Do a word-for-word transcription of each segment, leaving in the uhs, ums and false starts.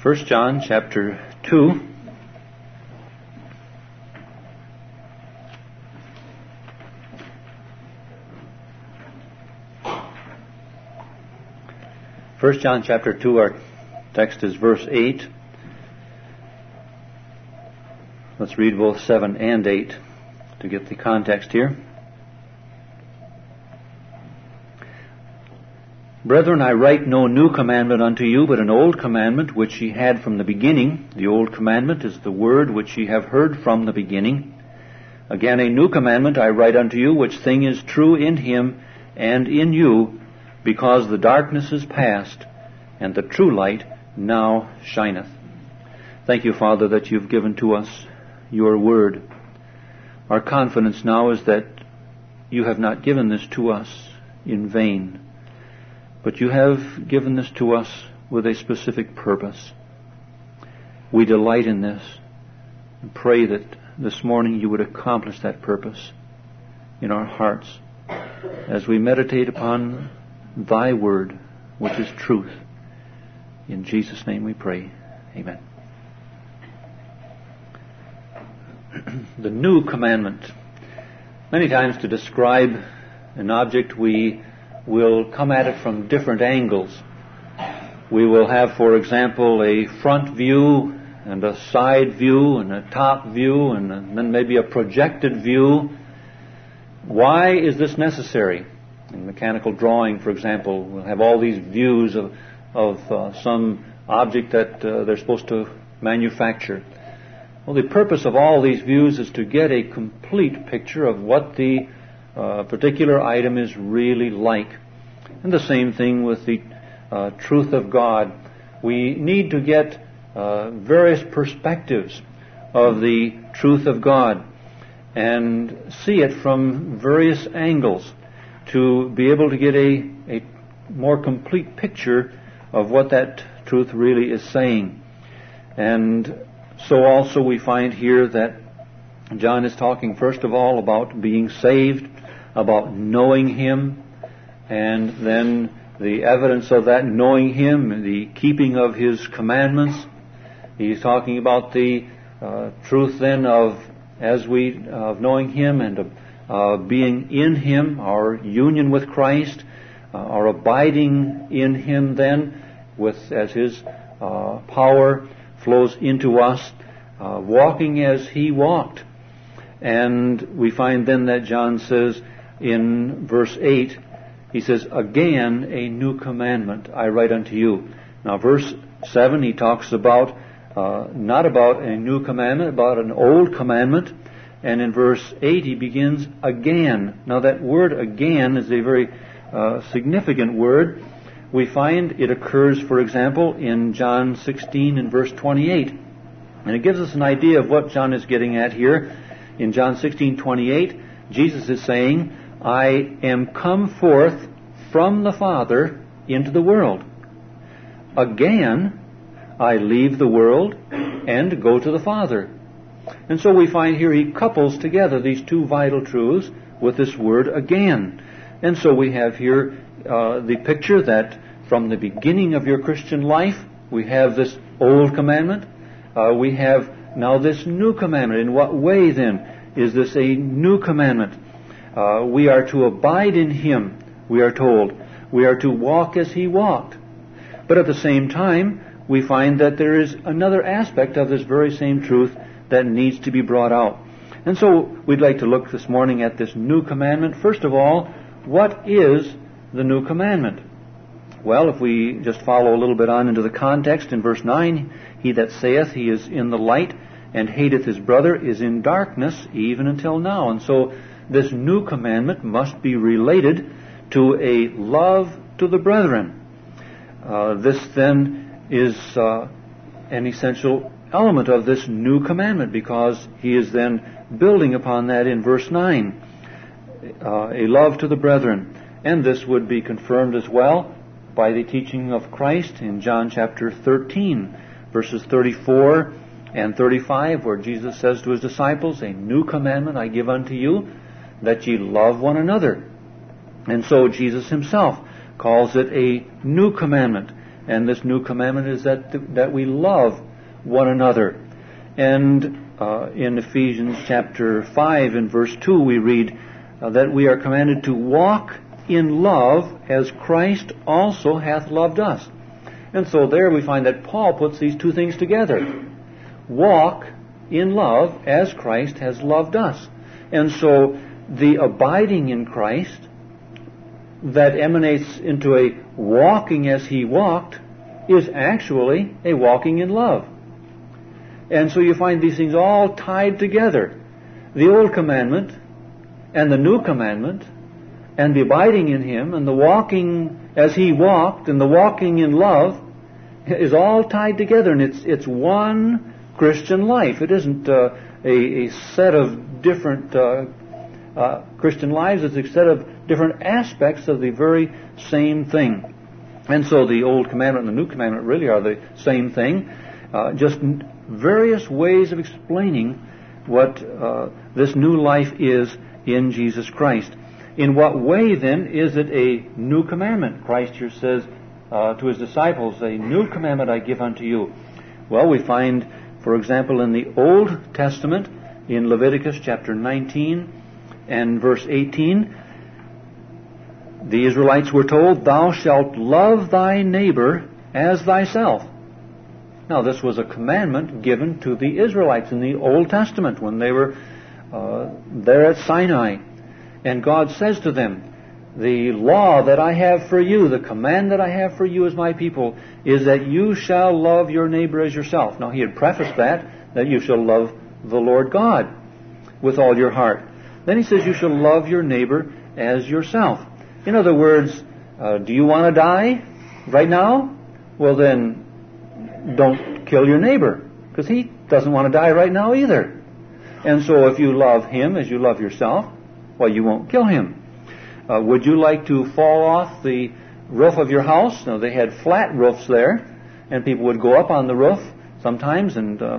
First John chapter two. First John chapter two, our text is verse eight. Let's read both seven and eight to get the context here. Brethren, I write no new commandment unto you, but an old commandment which ye had from the beginning. The old commandment is the word which ye have heard from the beginning. Again, a new commandment I write unto you, which thing is true in him and in you, because the darkness is past, and the true light now shineth. Thank you, Father, that you've given to us your word. Our confidence now is that you have not given this to us in vain, but you have given this to us with a specific purpose. We delight in this and pray that this morning you would accomplish that purpose in our hearts as we meditate upon thy word, which is truth. In Jesus' name we pray. Amen. The new commandment. Many times to describe an object we will come at it from different angles. We will have, for example, a front view and a side view and a top view and then maybe a projected view. Why is this necessary? In mechanical drawing, for example, we'll have all these views of, of uh, some object that uh, they're supposed to manufacture. Well, the purpose of all these views is to get a complete picture of what the uh, particular item is really like. And the same thing with the uh, truth of God. We need to get uh, various perspectives of the truth of God and see it from various angles to be able to get a, a more complete picture of what that truth really is saying. And so also we find here that John is talking first of all about being saved, about knowing Him, and then the evidence of that knowing Him, the keeping of His commandments. He's talking about the uh, truth then of, as we, uh, of knowing Him and of uh, being in Him, our union with Christ, uh, our abiding in Him then, with as His uh, power flows into us, uh, walking as He walked. And we find then that John says in verse eight, he says, again, a new commandment I write unto you. Now, verse seven, he talks about, uh, not about a new commandment, about an old commandment. And in verse eight, he begins again. Now, that word again is a very uh, significant word. We find it occurs, for example, in John sixteen and verse twenty-eight. And it gives us an idea of what John is getting at here. In John sixteen twenty-eight, Jesus is saying, I am come forth from the Father into the world. Again, I leave the world and go to the Father. And so we find here he couples together these two vital truths with this word again. And so we have here uh, the picture that from the beginning of your Christian life, we have this old commandment. Uh, we have now this new commandment. In what way then is this a new commandment? Uh, we are to abide in Him, we are told. We are to walk as He walked. But at the same time, we find that there is another aspect of this very same truth that needs to be brought out. And so we'd like to look this morning at this new commandment. First of all, what is the new commandment? Well, if we just follow a little bit on into the context in verse nine, he that saith he is in the light and hateth his brother is in darkness even until now. And so this new commandment must be related to a love to the brethren. Uh, this then is uh, an essential element of this new commandment, because he is then building upon that in verse nine. Uh, a love to the brethren. And this would be confirmed as well by the teaching of Christ in John chapter thirteen, verses thirty-four and thirty-five, where Jesus says to His disciples, a new commandment I give unto you, that ye love one another. And so Jesus Himself calls it a new commandment. And this new commandment is that that we love one another. And uh, in Ephesians chapter five and verse two we read uh, that we are commanded to walk in love as Christ also hath loved us. And so there we find that Paul puts these two things together. Walk in love as Christ has loved us. And so the abiding in Christ that emanates into a walking as He walked is actually a walking in love. And so you find these things all tied together. The old commandment and the new commandment and the abiding in Him and the walking as He walked and the walking in love is all tied together, and it's it's one Christian life. It isn't uh, a, a set of different uh, uh, Christian lives. It's a set of different aspects of the very same thing. And so the old commandment and the new commandment really are the same thing, uh, just various ways of explaining what uh, this new life is in Jesus Christ. In what way, then, is it a new commandment? Christ here says uh, to His disciples, "A new commandment I give unto you." Well, we find, for example, in the Old Testament, in Leviticus chapter nineteen and verse eighteen, the Israelites were told, "Thou shalt love thy neighbor as thyself." Now, this was a commandment given to the Israelites in the Old Testament when they were uh, there at Sinai. And God says to them, "The law that I have for you, the command that I have for you as my people, is that you shall love your neighbor as yourself." Now, He had prefaced that, that you shall love the Lord God with all your heart. Then He says you shall love your neighbor as yourself. In other words, uh, do you want to die right now? Well, then, don't kill your neighbor, because he doesn't want to die right now either. And so if you love him as you love yourself, well, you won't kill him. Uh, would you like to fall off the roof of your house? Now, they had flat roofs there, and people would go up on the roof sometimes and uh,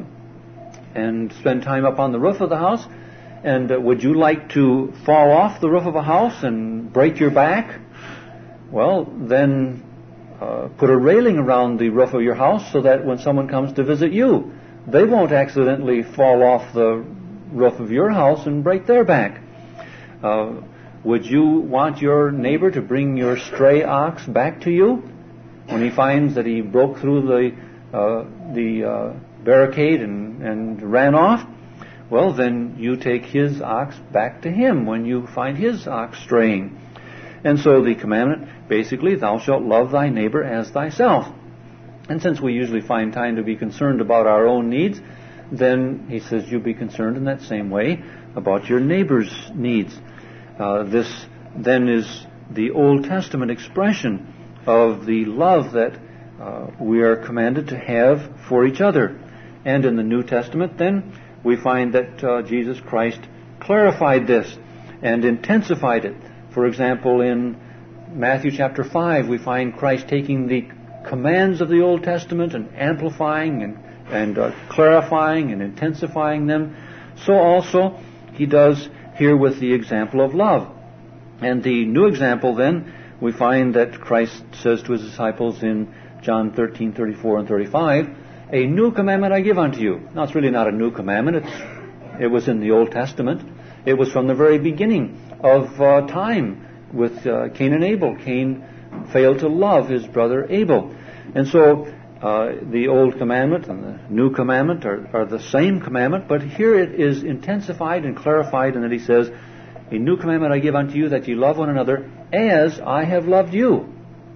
and spend time up on the roof of the house. And uh, would you like to fall off the roof of a house and break your back? Well, then uh, put a railing around the roof of your house so that when someone comes to visit you, they won't accidentally fall off the roof of your house and break their back. Uh, would you want your neighbor to bring your stray ox back to you when he finds that he broke through the uh, the uh, barricade and, and ran off? Well, then you take his ox back to him when you find his ox straying. And so the commandment, basically, thou shalt love thy neighbor as thyself. And since we usually find time to be concerned about our own needs, then he says you be concerned in that same way about your neighbor's needs. Uh, this then is the Old Testament expression of the love that uh, we are commanded to have for each other. And in the New Testament, then, we find that uh, Jesus Christ clarified this and intensified it. For example, in Matthew chapter five, we find Christ taking the commands of the Old Testament and amplifying and, and uh, clarifying and intensifying them. So also he does here with the example of love. And the new example then, we find that Christ says to his disciples in John thirteen, thirty-four and thirty-five, "A new commandment I give unto you." Now, it's really not a new commandment. It's, it was in the Old Testament. It was from the very beginning of uh, time with uh, Cain and Abel. Cain failed to love his brother Abel. And so uh, the Old Commandment and the New Commandment are, are the same commandment, but here it is intensified and clarified in that he says, "A new commandment I give unto you, that ye love one another as I have loved you,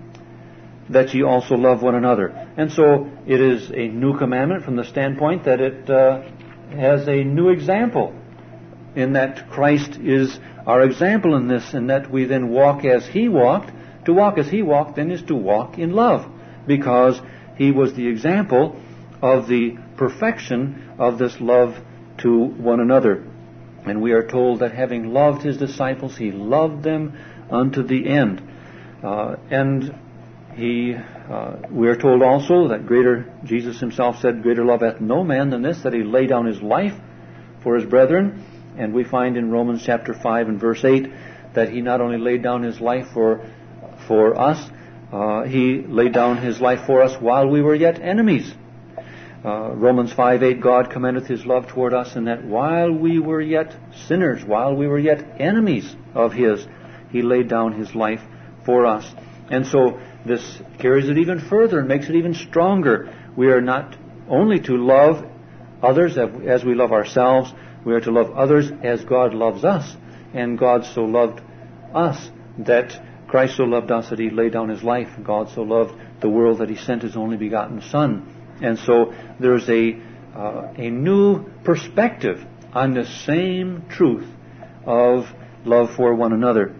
that ye also love one another." And so it is a new commandment from the standpoint that it uh, has a new example, in that Christ is our example in this, and that we then walk as He walked. To walk as He walked then is to walk in love, because He was the example of the perfection of this love to one another. And we are told that having loved His disciples, He loved them unto the end. Uh, and He, uh, we are told also that greater, Jesus Himself said, "Greater love hath no man than this, that He lay down His life for His brethren." And we find in Romans chapter five and verse eight that He not only laid down His life for for us, Uh, he laid down His life for us while we were yet enemies. Uh, Romans five eight, God commendeth His love toward us in that while we were yet sinners, while we were yet enemies of His, He laid down His life for us. And so this carries it even further and makes it even stronger. We are not only to love others as we love ourselves, we are to love others as God loves us. And God so loved us that Christ so loved us that He laid down His life. God so loved the world that He sent His only begotten Son. And so there's a uh, a new perspective on the same truth of love for one another.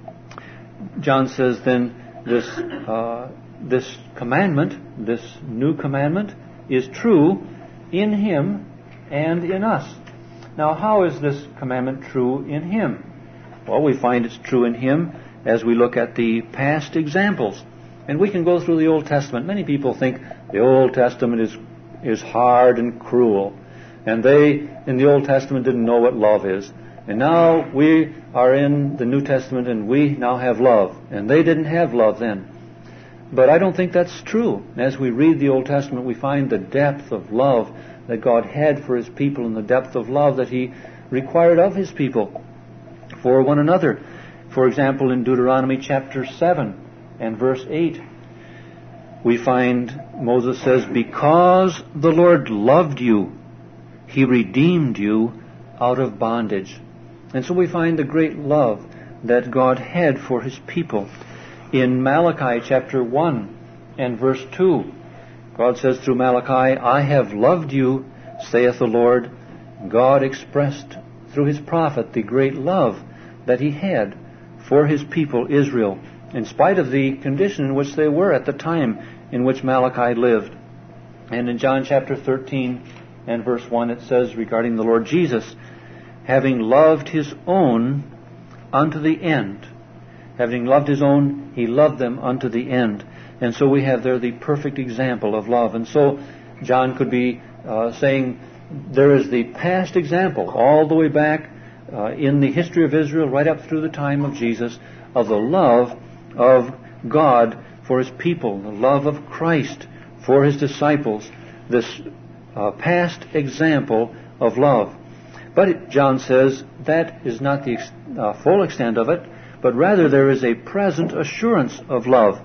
John says then this uh, this commandment, this new commandment, is true in Him and in us. Now, how is this commandment true in Him? Well, we find it's true in Him as we look at the past examples. And we can go through the Old Testament. Many people think the Old Testament is is hard and cruel. And they, in the Old Testament, didn't know what love is. And now we are in the New Testament and we now have love. And they didn't have love then. But I don't think that's true. As we read the Old Testament, we find the depth of love that God had for His people and the depth of love that He required of His people for one another. For example, in Deuteronomy chapter seven and verse eight, we find Moses says, because the Lord loved you, He redeemed you out of bondage. And so we find the great love that God had for His people. In Malachi chapter one and verse two, God says through Malachi, I have loved you, saith the Lord. God expressed through His prophet the great love that He had for His people Israel, in spite of the condition in which they were at the time in which Malachi lived. And in John chapter thirteen and verse one it says regarding the Lord Jesus, having loved His own unto the end. Having loved His own, He loved them unto the end. And so we have there the perfect example of love. And so John could be uh, saying there is the past example all the way back uh, in the history of Israel right up through the time of Jesus of the love of God for His people, the love of Christ for His disciples, this uh, past example of love. But it, John says that is not the ex- uh, full extent of it, but rather there is a present assurance of love.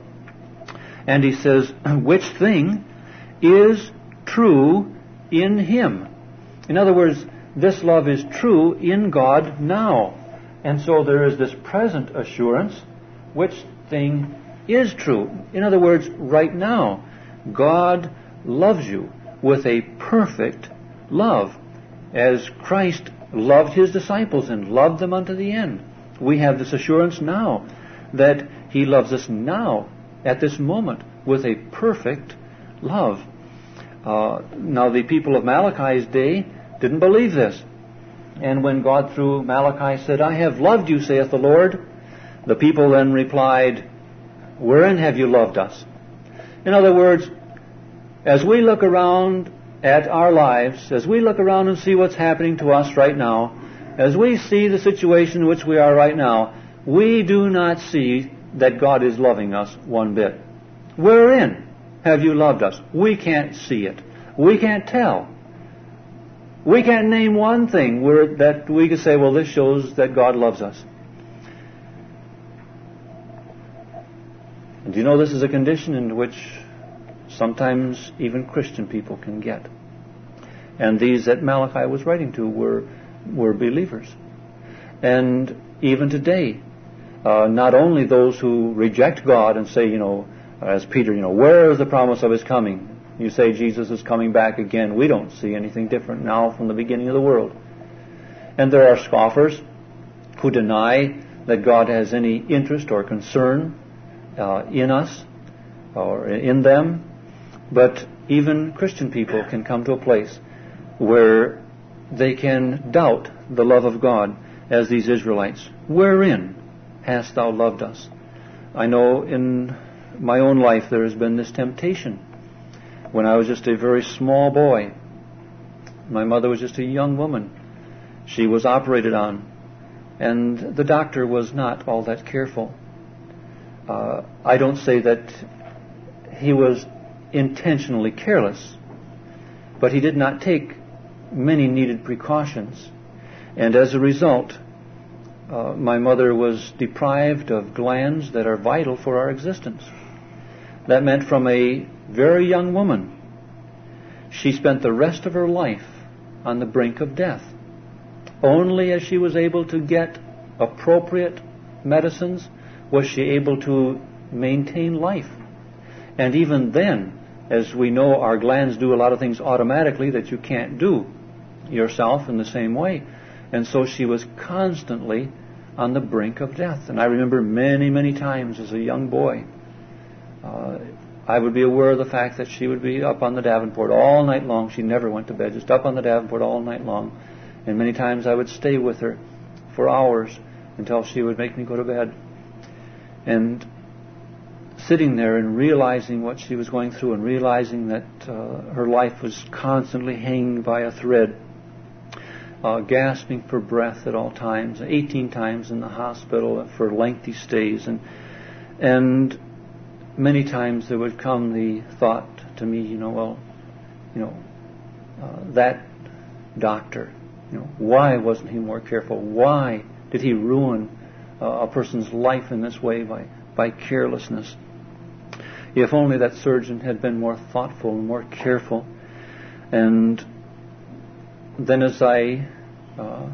And he says, which thing is true in Him. In other words, this love is true in God now. And so there is this present assurance, which thing is true. In other words, right now, God loves you with a perfect love, as Christ loved His disciples and loved them unto the end. We have this assurance now that He loves us now, at this moment, with a perfect love. Uh, now, the people of Malachi's day didn't believe this. And when God through Malachi said, I have loved you, saith the Lord, the people then replied, wherein have you loved us? In other words, as we look around at our lives, as we look around and see what's happening to us right now, as we see the situation in which we are right now, we do not see that God is loving us one bit. Wherein have you loved us? We can't see it. We can't tell. We can't name one thing where that we could say, well, this shows that God loves us. And do you know this is a condition in which sometimes even Christian people can get? And these that Malachi was writing to were were believers. And even today, uh, not only those who reject God and say, you know, as Peter, you know, where is the promise of His coming? You say Jesus is coming back again. We don't see anything different now from the beginning of the world. And there are scoffers who deny that God has any interest or concern uh, in us or in them. But even Christian people can come to a place where they can doubt the love of God as these Israelites. Wherein hast thou loved us? I know in my own life there has been this temptation. When I was just a very small boy, my mother was just a young woman. She was operated on, and the doctor was not all that careful. Uh, I don't say that he was intentionally careless, but he did not take many needed precautions. And as a result, uh, my mother was deprived of glands that are vital for our existence. That meant from a very young woman, she spent the rest of her life on the brink of death. Only as she was able to get appropriate medicines was she able to maintain life. And even then, as we know, our glands do a lot of things automatically that you can't do yourself in the same way. And so she was constantly on the brink of death. And I remember many, many times as a young boy, uh, I would be aware of the fact that she would be up on the Davenport all night long. She never went to bed, just up on the Davenport all night long. And many times I would stay with her for hours until she would make me go to bed. And sitting there and realizing what she was going through and realizing that uh, her life was constantly hanging by a thread, uh, gasping for breath at all times, eighteen times in the hospital for lengthy stays. And, and many times there would come the thought to me, you know, well, you know, uh, that doctor, you know, why wasn't he more careful? Why did he ruin uh, a person's life in this way by, by carelessness? If only that surgeon had been more thoughtful and more careful. And then as I uh,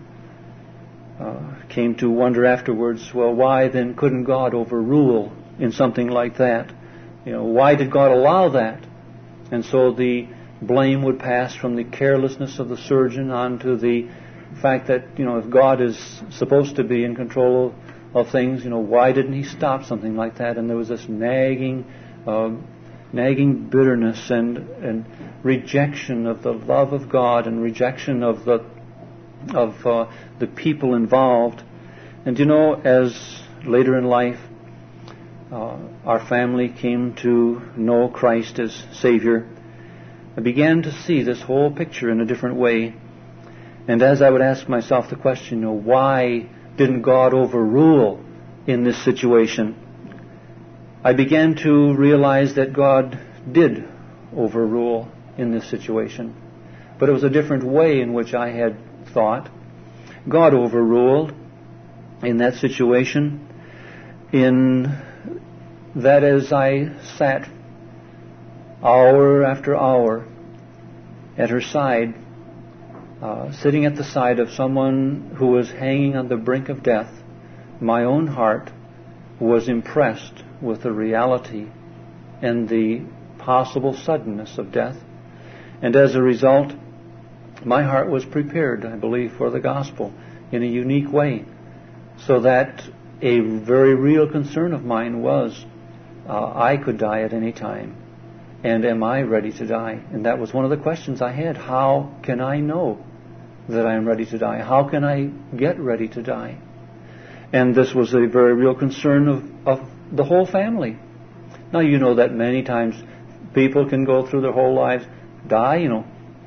uh, came to wonder afterwards, well, why then couldn't God overrule in something like that? You know, why did God allow that? And so the blame would pass from the carelessness of the surgeon onto the fact that, you know, if God is supposed to be in control of, of things, you know, why didn't he stop something like that? And there was this nagging, uh, nagging bitterness and, and rejection of the love of God and rejection of the of uh, the people involved. And, you know, as later in life, Uh, our family came to know Christ as Savior, I began to see this whole picture in a different way. And as I would ask myself the question, you know, why didn't God overrule in this situation? I began to realize that God did overrule in this situation. But it was a different way in which I had thought. God overruled in that situation in that as I sat hour after hour at her side, uh, sitting at the side of someone who was hanging on the brink of death, my own heart was impressed with the reality and the possible suddenness of death. And as a result, my heart was prepared, I believe, for the gospel in a unique way, so that a very real concern of mine was, Uh, I could die at any time. And am I ready to die? And that was one of the questions I had. How can I know that I am ready to die? How can I get ready to die? And this was a very real concern of, of the whole family. Now, you know that many times people can go through their whole lives, die, you know.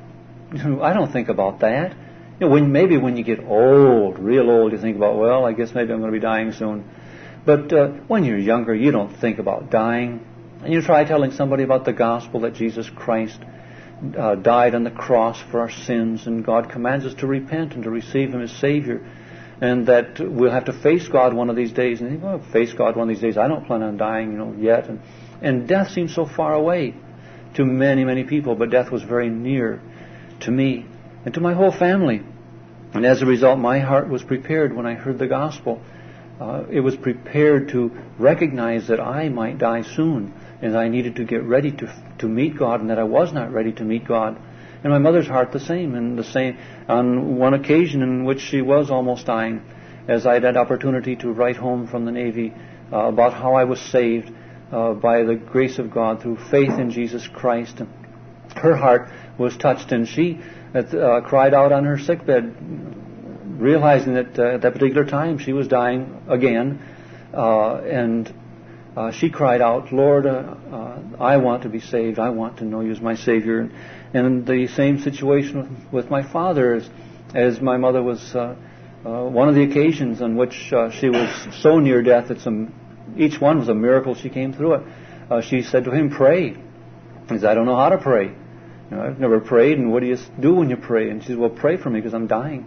I don't think about that. You know, when, maybe when you get old, real old, you think about, well, I guess maybe I'm going to be dying soon. But uh, when you're younger, you don't think about dying. And you try telling somebody about the gospel that Jesus Christ uh, died on the cross for our sins, and God commands us to repent and to receive Him as Savior, and that we'll have to face God one of these days. And you think, well, face God one of these days. I don't plan on dying, you know, yet. And, and death seems so far away to many, many people, but death was very near to me and to my whole family. And as a result, my heart was prepared when I heard the gospel. Uh, it was prepared to recognize that I might die soon, and I needed to get ready to to meet God, and that I was not ready to meet God. And my mother's heart the same, and the same on one occasion in which she was almost dying, as I had opportunity to write home from the Navy uh, about how I was saved uh, by the grace of God through faith in Jesus Christ. And her heart was touched, and she uh, cried out on her sickbed, realizing that uh, at that particular time she was dying again, uh, and uh, she cried out, Lord, uh, uh, I want to be saved. I want to know you as my Savior. And, and the same situation with, with my father, as, as my mother was uh, uh, one of the occasions on which uh, she was so near death that some each one was a miracle. She came through it. Uh, she said to him, pray. He said, I don't know how to pray. You know, I've never prayed, and what do you do when you pray? And she said, well, pray for me because I'm dying.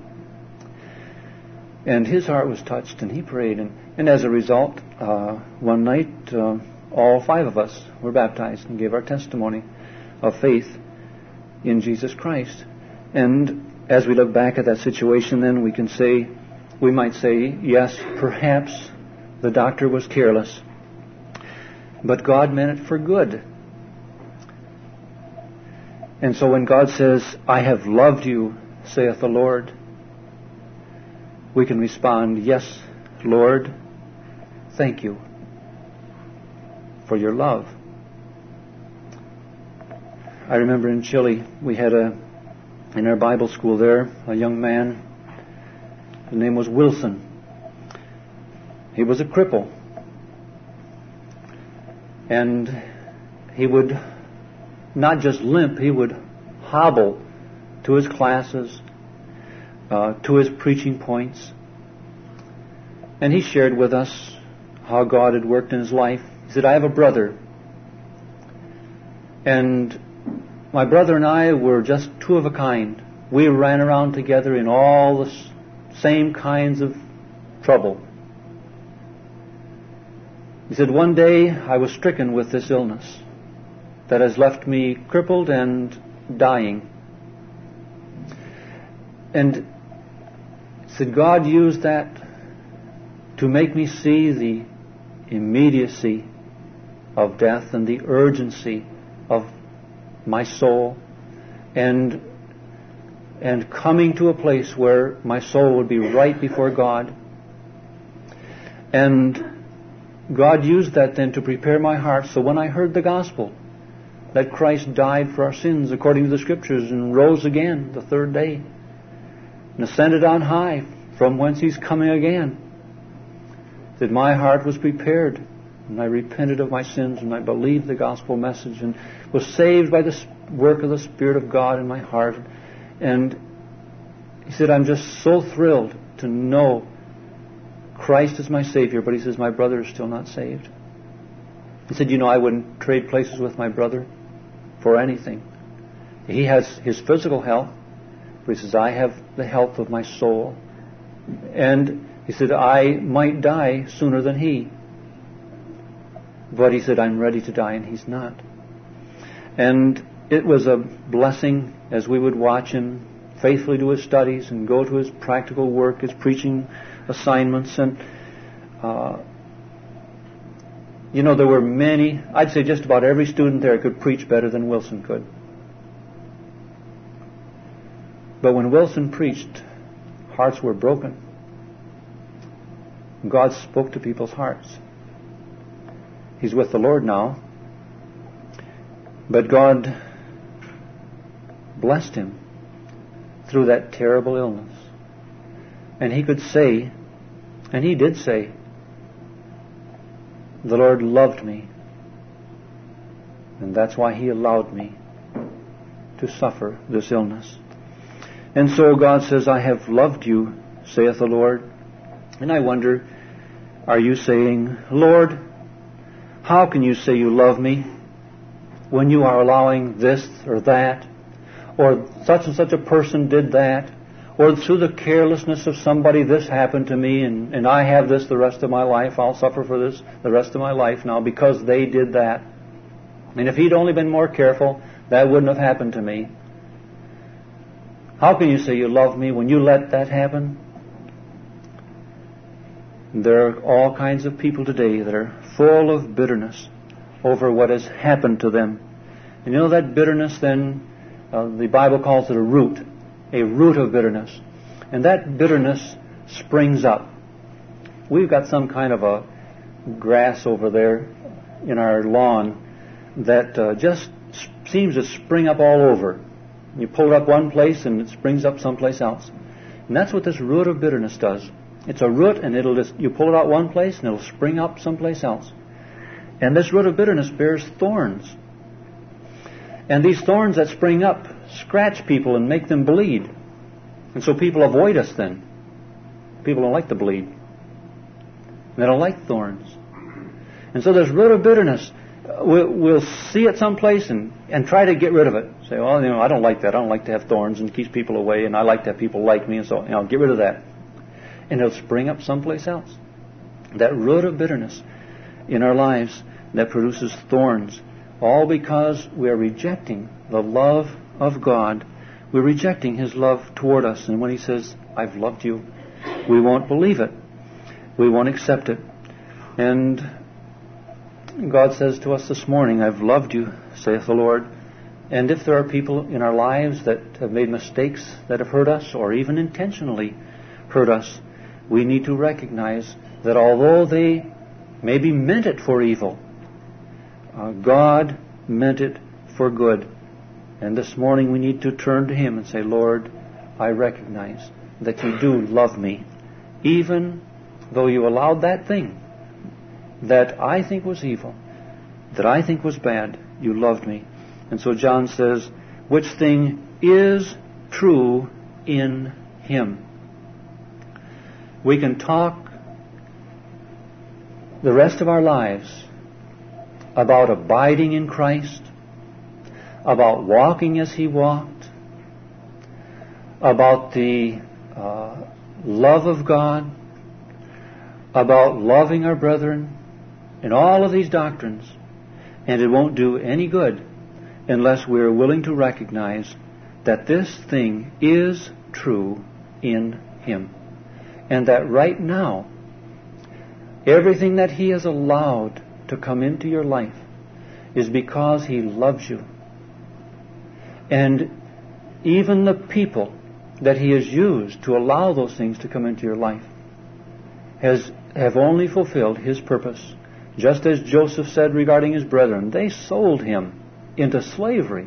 And his heart was touched, and he prayed. And, and as a result, uh, one night, uh, all five of us were baptized and gave our testimony of faith in Jesus Christ. And as we look back at that situation, then we can say, we might say, yes, perhaps the doctor was careless, but God meant it for good. And so when God says, I have loved you, saith the Lord, we can respond, yes, Lord, thank you for your love. I remember in Chile, we had a, in our Bible school there, a young man, his name was Wilson. He was a cripple. And he would not just limp, he would hobble to his classes, uh, to his preaching points. And he shared with us how God had worked in his life. He said, I have a brother. And my brother and I were just two of a kind. We ran around together in all the same kinds of trouble. He said, one day I was stricken with this illness that has left me crippled and dying. And he said, God used that to make me see the immediacy of death and the urgency of my soul, and and coming to a place where my soul would be right before God. And God used that then to prepare my heart, so when I heard the gospel that Christ died for our sins according to the Scriptures and rose again the third day and ascended on high from whence He's coming again, that my heart was prepared, and I repented of my sins, and I believed the gospel message and was saved by the work of the Spirit of God in my heart. And he said, I'm just so thrilled to know Christ is my Savior, but he says, my brother is still not saved. He said, you know, I wouldn't trade places with my brother for anything. He has his physical health, but he says, I have the health of my soul. And he said, I might die sooner than he. But he said, I'm ready to die, and he's not. And it was a blessing as we would watch him faithfully do his studies and go to his practical work, his preaching assignments. And, uh, you know, there were many, I'd say just about every student there could preach better than Wilson could. But when Wilson preached, hearts were broken. God spoke to people's hearts. He's with the Lord now. But God blessed him through that terrible illness. And he could say, and he did say, the Lord loved me, and that's why he allowed me to suffer this illness. And so God says, I have loved you, saith the Lord. And I wonder, are you saying, Lord, how can you say you love me when you are allowing this or that, or such and such a person did that, or through the carelessness of somebody this happened to me, and, and I have this the rest of my life, I'll suffer for this the rest of my life now because they did that. And if he'd only been more careful, that wouldn't have happened to me. How can you say you love me when you let that happen? There are all kinds of people today that are full of bitterness over what has happened to them. And you know that bitterness then, uh, the Bible calls it a root, a root of bitterness. And that bitterness springs up. We've got some kind of a grass over there in our lawn that uh, just seems to spring up all over. You pull it up one place and it springs up someplace else. And that's what this root of bitterness does. It's a root, and it'll just, you pull it out one place and it'll spring up someplace else. And this root of bitterness bears thorns. And these thorns that spring up scratch people and make them bleed. And so people avoid us then. People don't like to bleed. They don't like thorns. And so this root of bitterness, we'll, we'll see it someplace and, and try to get rid of it. Say, well, you know, I don't like that. I don't like to have thorns and keeps people away, and I like to have people like me, and so, you know, get rid of that. And it'll spring up someplace else. That root of bitterness in our lives that produces thorns, all because we are rejecting the love of God. We're rejecting His love toward us. And when He says, I've loved you, we won't believe it. We won't accept it. And God says to us this morning, I've loved you, saith the Lord. And if there are people in our lives that have made mistakes that have hurt us, or even intentionally hurt us, we need to recognize that although they maybe meant it for evil, uh, God meant it for good. And this morning we need to turn to Him and say, Lord, I recognize that you do love me, even though you allowed that thing that I think was evil, that I think was bad, you loved me. And so John says, which thing is true in Him. We can talk the rest of our lives about abiding in Christ, about walking as He walked, about the uh, love of God, about loving our brethren, and all of these doctrines, and it won't do any good unless we are willing to recognize that this thing is true in Him. And that right now, everything that He has allowed to come into your life is because He loves you. And even the people that He has used to allow those things to come into your life has have only fulfilled His purpose. Just as Joseph said regarding his brethren, they sold him into slavery.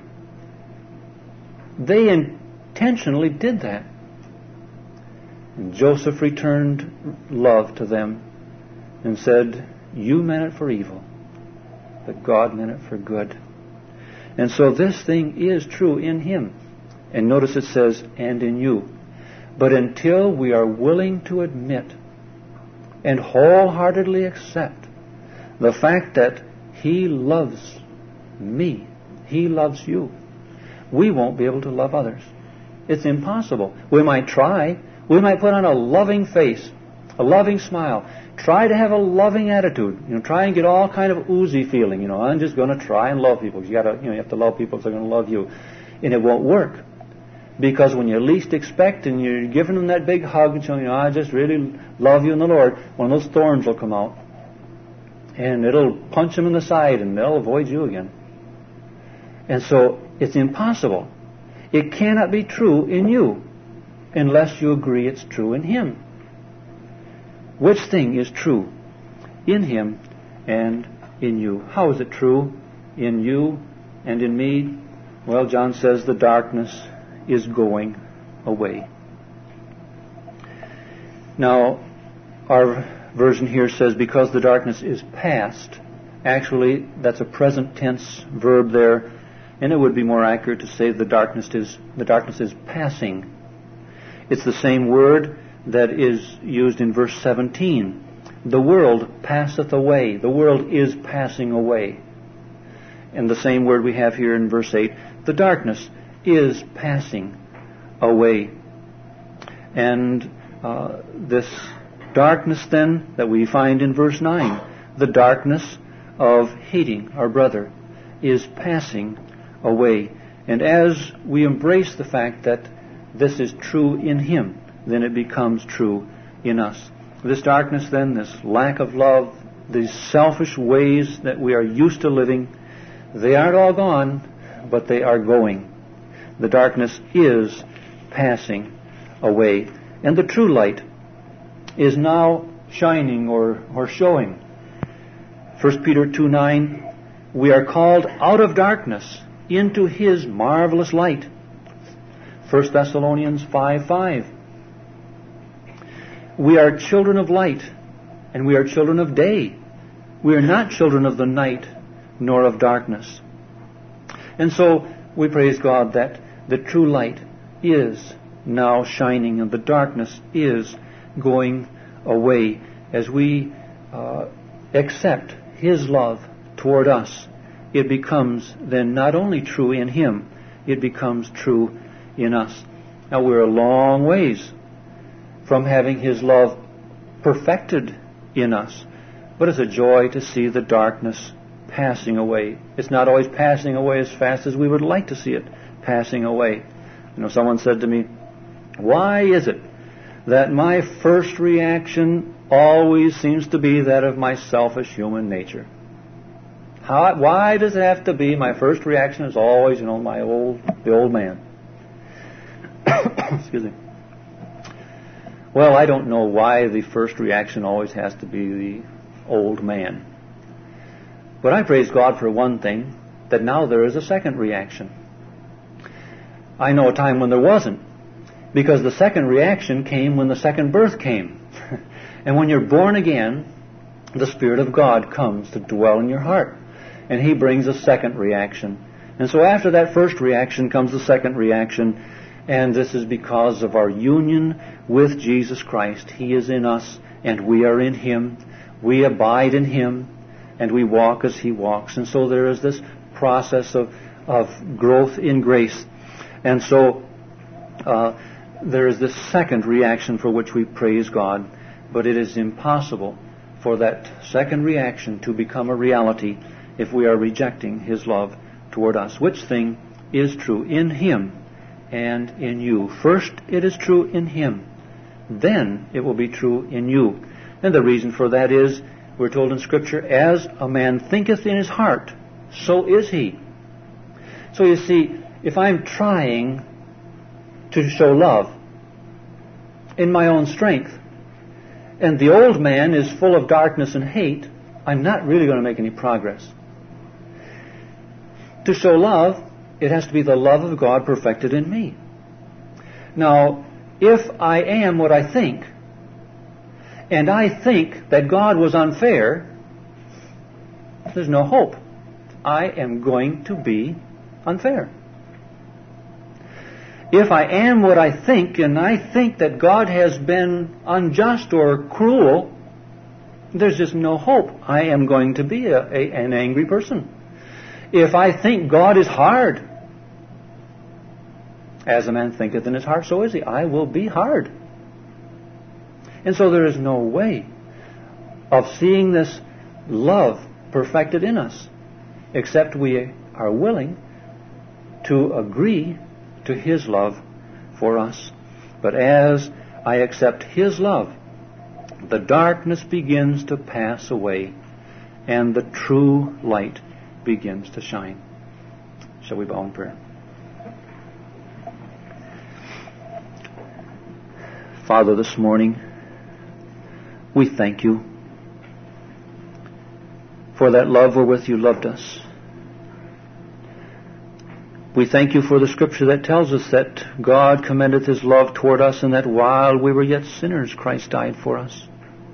They intentionally did that. And Joseph returned love to them and said, you meant it for evil, but God meant it for good. And so this thing is true in Him. And notice it says, and in you. But until we are willing to admit and wholeheartedly accept the fact that He loves me, He loves you, we won't be able to love others. It's impossible. We might try. We might put on a loving face, a loving smile. Try to have a loving attitude. You know, try and get all kind of oozy feeling. You know, I'm just going to try and love people. You got to, you know, you have to love people if they're going to love you, and it won't work. Because when you least expect and you're giving them that big hug and showing, you know, I just really love you in the Lord, one of those thorns will come out. And it'll punch them in the side and they'll avoid you again. And so it's impossible. It cannot be true in you unless you agree it's true in Him. Which thing is true in Him and in you? How is it true in you and in me? Well, John says the darkness is going away. Now, our version here says because the darkness is past. Actually, that's a present tense verb there, and it would be more accurate to say the darkness is the darkness is passing. It's the same word that is used in verse seventeen. The world passeth away. The world is passing away. And the same word we have here in verse eight. The darkness is passing away. And uh, this darkness then that we find in verse nine, the darkness of hating our brother, is passing away. And as we embrace the fact that this is true in Him, then it becomes true in us. This darkness then, this lack of love, these selfish ways that we are used to living, they aren't all gone, but they are going. The darkness is passing away. And the true light is now shining or, or showing. First Peter two nine, we are called out of darkness into His marvelous light. First Thessalonians five five, we are children of light, and we are children of day. We are not children of the night, nor of darkness. And so we praise God that the true light is now shining, and the darkness is going away as we uh, accept His love toward us, it becomes then not only true in Him, it becomes true in us. Now we're a long ways from having His love perfected in us, but it's a joy to see the darkness passing away. It's not always passing away as fast as we would like to see it passing away. You know, someone said to me, why is it that my first reaction always seems to be that of my selfish human nature? How, why does it have to be my first reaction is always, you know, my old, the old man? Excuse me. Well, I don't know why the first reaction always has to be the old man. But I praise God for one thing, that now there is a second reaction. I know a time when there wasn't, because the second reaction came when the second birth came. And when you're born again, the Spirit of God comes to dwell in your heart, and He brings a second reaction. And so after that first reaction comes the second reaction, and this is because of our union with Jesus Christ. He is in us, and we are in Him. We abide in Him, and we walk as He walks. And so there is this process of, of growth in grace. And so uh, there is this second reaction for which we praise God. But it is impossible for that second reaction to become a reality if we are rejecting His love toward us. Which thing is true in Him and in you? First, it is true in Him. Then it will be true in you. And the reason for that is, we're told in Scripture, as a man thinketh in his heart, so is he. So you see, if I'm trying to show love in my own strength, and the old man is full of darkness and hate, I'm not really going to make any progress. To show love, it has to be the love of God perfected in me. Now, if I am what I think, and I think that God was unfair, there's no hope. I am going to be unfair. If I am what I think, and I think that God has been unjust or cruel, there's just no hope. I am going to be a, a, an angry person. If I think God is hard, as a man thinketh in his heart, so is he. I will be hard. And so there is no way of seeing this love perfected in us except we are willing to agree to His love for us. But as I accept His love, the darkness begins to pass away and the true light begins to shine. Shall we bow in prayer? Father, this morning, we thank You for that love wherewith You loved us. We thank You for the Scripture that tells us that God commendeth His love toward us, and that while we were yet sinners, Christ died for us.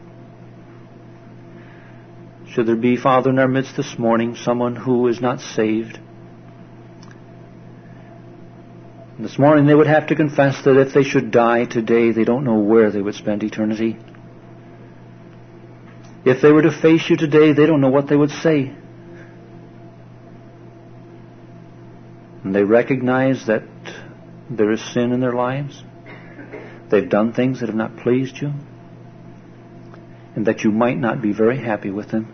Should there be, Father, in our midst this morning someone who is not saved, this morning they would have to confess that if they should die today, they don't know where they would spend eternity. If they were to face You today, they don't know what they would say. And they recognize that there is sin in their lives. They've done things that have not pleased You, and that You might not be very happy with them.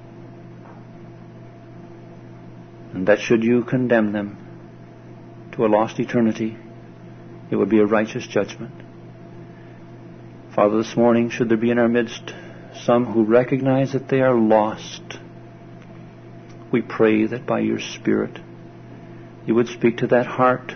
And that should You condemn them to a lost eternity, it would be a righteous judgment. Father, this morning, should there be in our midst some who recognize that they are lost, we pray that by Your Spirit You would speak to that heart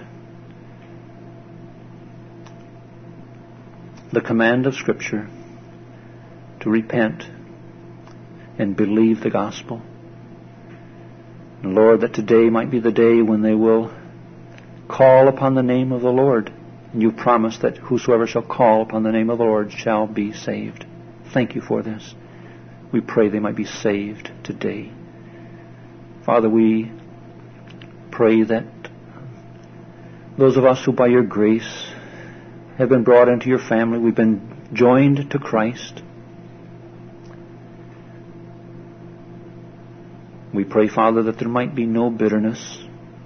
the command of Scripture to repent and believe the gospel. And Lord, that today might be the day when they will call upon the name of the Lord. And You promised that whosoever shall call upon the name of the Lord shall be saved. Thank You for this. We pray they might be saved today. Father, we pray that those of us who by Your grace have been brought into Your family, we've been joined to Christ, We pray, Father, that there might be no bitterness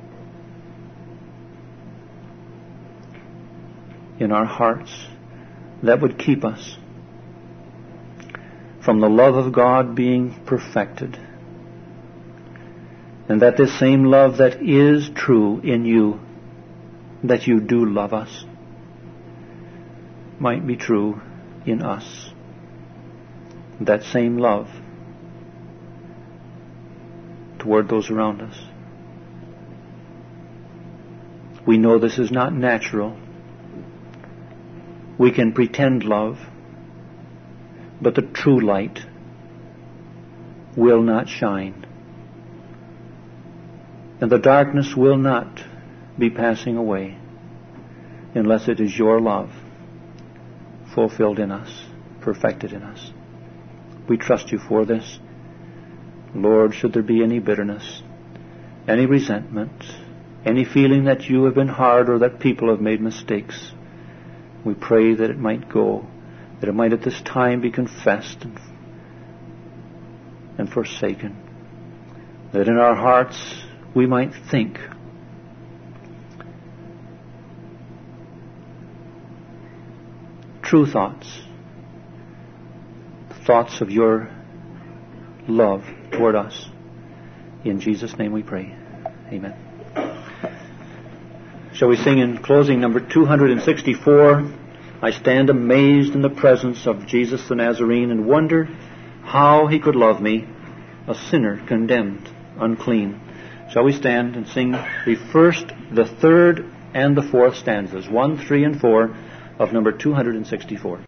in our hearts that would keep us from the love of God being perfected, and that this same love that is true in you, that you do love us, might be true in us. That same love toward those around us. We know this is not natural. We can pretend love, but the true light will not shine. And the darkness will not be passing away unless it is your love fulfilled in us, perfected in us. We trust you for this. Lord, should there be any bitterness, any resentment, any feeling that you have been hard or that people have made mistakes, we pray that it might go, that it might at this time be confessed and, and forsaken, that in our hearts we might think true thoughts, thoughts of your love toward us. In Jesus' name we pray. Amen. Shall we sing in closing number two hundred sixty-four, I stand amazed in the presence of Jesus the Nazarene and wonder how he could love me, a sinner condemned, unclean. Shall we stand and sing the first, the third, and the fourth stanzas, one, three, and four of number two hundred sixty-four.